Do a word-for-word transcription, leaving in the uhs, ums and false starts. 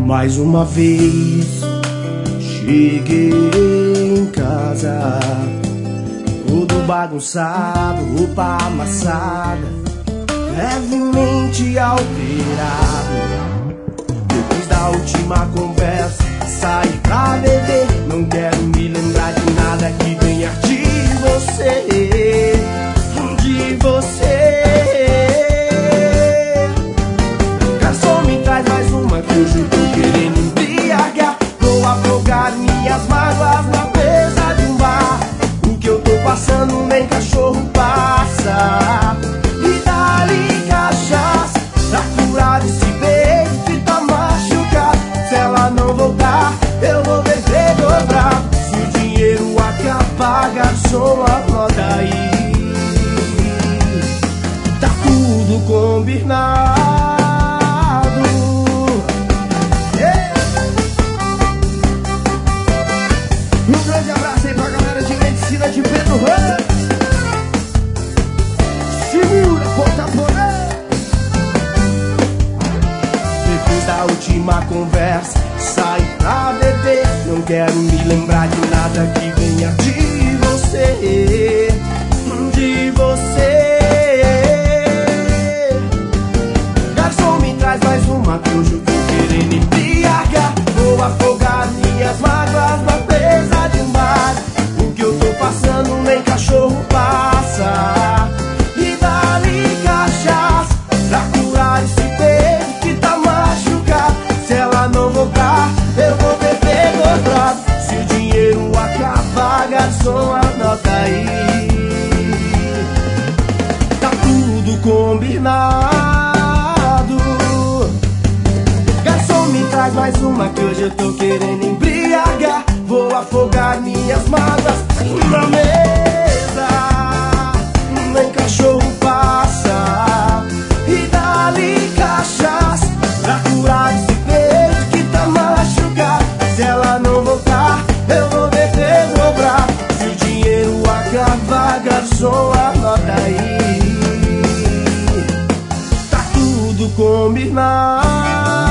Mais uma vez cheguei em casa, tudo bagunçado, roupa amassada, levemente alterado. Depois da última conversa, saí pra beber. Não quero me lembrar de nada que venha de você, de você. Garçom, me traz mais uma que hoje eu tô querendo embriagar. Vou afogar minhas mágoas na mesa de um bar. O que eu tô passando nem cachorro passa. E dá-lhe cachaça pra curar esse beijo que tá machucado. Se ela não voltar, eu vou beber dobrado. Se o dinheiro acabar, garçom, anota aí. Tá tudo combinado. Um grande abraço aí pra galera de Medicina de Pedro Ramos. Segura, ponta porã. Depois da última conversa, saí pra beber. Não quero me lembrar de nada que venha de você, de você. Garçom, me traz mais uma que hoje eu tô querendo embriagar. Vou afogar minhas mágoas na mesa de um bar. O que eu tô passando nem cachorro passa. E dá-lhe cachaça pra curar esse beijo que tá machucado. Se ela não voltar, eu vou beber dobrado. Se o dinheiro acabar, garçom, anota aí. Tá tudo combinado. Garçom, me traz mais uma que hoje eu tô querendo embriagar. Vou afogar minhas mágoas na mesa, nem cachorro passa. E dá-lhe cachaça pra curar esse peito que tá machucado. Se ela não voltar, eu vou beber dobrado. Se o dinheiro acabar, garçom, anota aí. Tá tudo combinado.